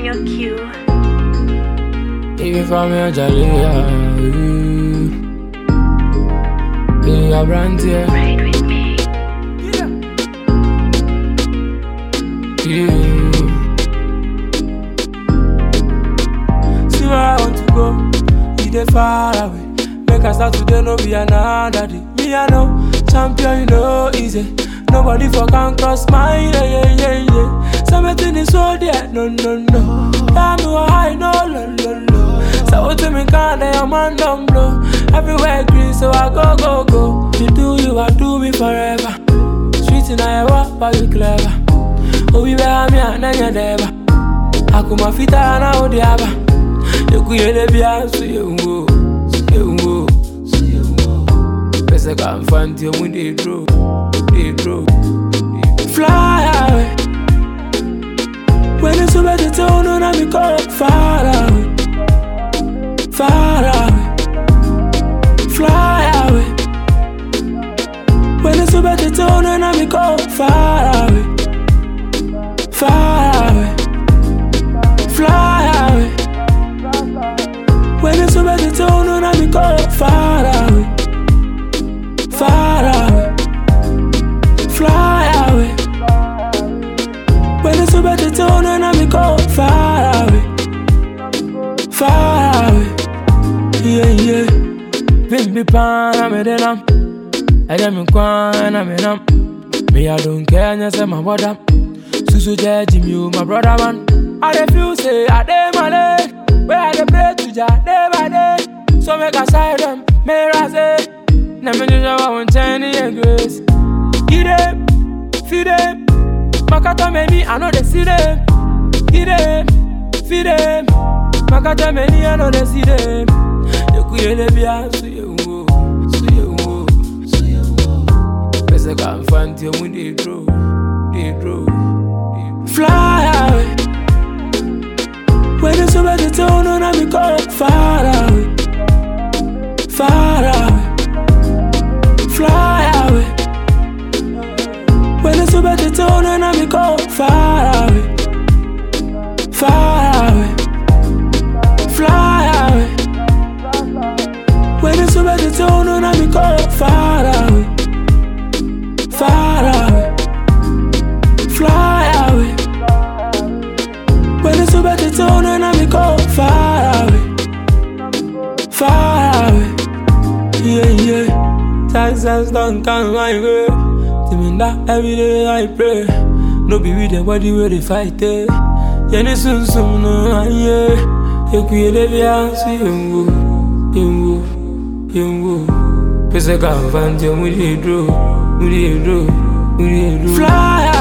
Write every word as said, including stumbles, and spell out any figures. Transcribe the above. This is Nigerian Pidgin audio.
your cue. Even from your jolly, in your brand, yeah. Ride with me. Yeah. Yeah. See where I want to go, you dey far away. Make I start today, no be another day. Me I know, champion you know easy. Nobody for can cross my yeah yeah yeah yeah. Something is so there, no no no. Tell me why I know, no no no. So what me can't, your man don't blow. Everywhere green, so I go go go. You do you, I do me forever. Sweet in I walk, but you clever. Oh we bear me and then you never. I come my feet and I hold the other. You could hear the beer, so you go, so you go, so you go. Best I can't find you when they draw, they draw. Fly away. When it's over the town, and I be called far away, far away. Fly away. When it's over the town, and I be called far away, far away. Fly away. When it's over the town, and I be called far away, far away. Fly away. When it's over the town, and I be called far away, far away. Yeah yeah. Baby pan, I'm in them. I get me quan, I'm in them. Me I don't care, you say my brother. Susu judge me, my brother man. I refuse say I dey my leg. Where I dey pray to Jah day by day. So make I side them, me rise. Never do I want change your grace. Give them, feed them. Makata many, I know they see them. Give them, feed them. Makata many, I know they see them. You could hear the beer, so you go, so you go, so you go. Best I can't find you when they draw, they draw. Fly away. When it's over the town, and I be called far away, far away. Fly away. When it's over the town, and I be called far away, far away. Fly away. When it's over the town, and I be called far away, far away. Fly away. When it's over the town, and I be called far away, far away. Yeah yeah. Success don't come my way. Mean that every day I pray. No be with the body where they fight it. Yeni soon soon no yeah. You create a beer, so you go, you go, you go. Pesa can't find you with the draw, with the draw, with the draw. Fly